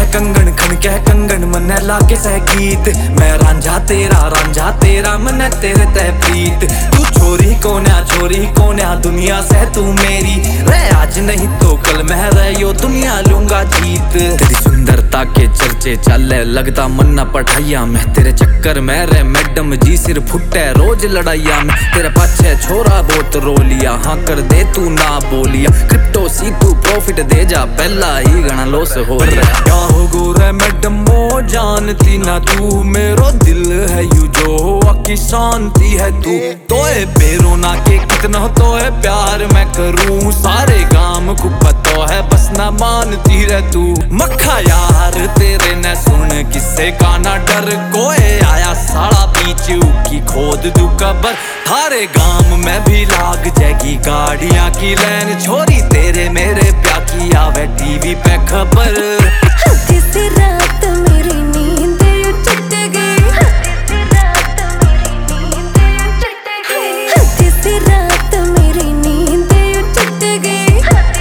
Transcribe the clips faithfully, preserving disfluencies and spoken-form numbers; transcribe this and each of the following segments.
कंगन खन के कंगन मन लाके सह गीत। मैं रांझा तेरा रांझा तेरा मन तेरे तय प्रीत। तू छोरी कोन्या छोरी कोन्या दुनिया से तू मेरी रे। आज नहीं तो कल मैं रहियो दुनिया लूंगा जीत। तेरी सुंदरता के चर्चे चले लगता मन न पढ़ाइया में। तेरे चक्कर में रे मैडम जी सिर फुटे रोज लड़ाइया में। तेरे पाछे छोरा बहुत रो लिया हाँ कर दे तू ना बोलिया। क्रिप्टो सी तू प्रॉफिट दे जा पहला ही घना लॉस हो रहा। क्या हो गो रे मैडम वो जानती ना तू मेरो दिल है यू जो की शांति है तू। तोए बेरो ना के कितना तोए प्यार मैं करूं सारे गाम को पता है बस ना मानती रह तू। मक्खा यार तेरे न सुन किससे का ना डर। कोई आया साड़ा बीच की खोद दू कबर। थारे गाम में भी लाग जाएगी गाड़ियां की लाइन। छोरी तेरे मेरे प्यार की आवे टीवी पे खबर। किसी रात मेरी नींद टूट गई। किसी रात मेरी नींद टूट गई।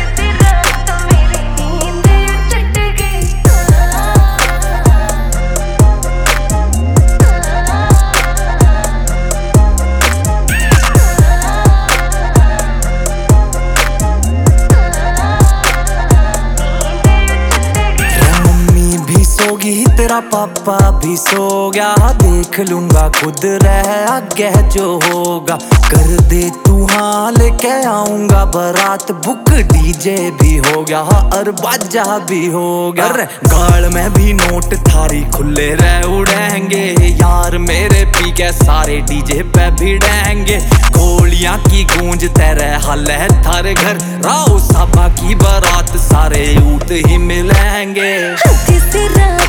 तेरा पापा भी सो गया देख लूंगा खुद रह आगे जो होगा। कर दे तू हाँ लेके आऊंगा बारात बुक डीजे भी हो गया और बाजा भी हो गया। गाल में भी नोट थारी खुले रह उड़ेंगे यार मेरे पी के सारे डीजे पे भिड़ेंगे। गोलियां की गूंज तेरे हल है थारे घर राव साबा की बारात सारे यूथ ही मिलेंगे। किसी रात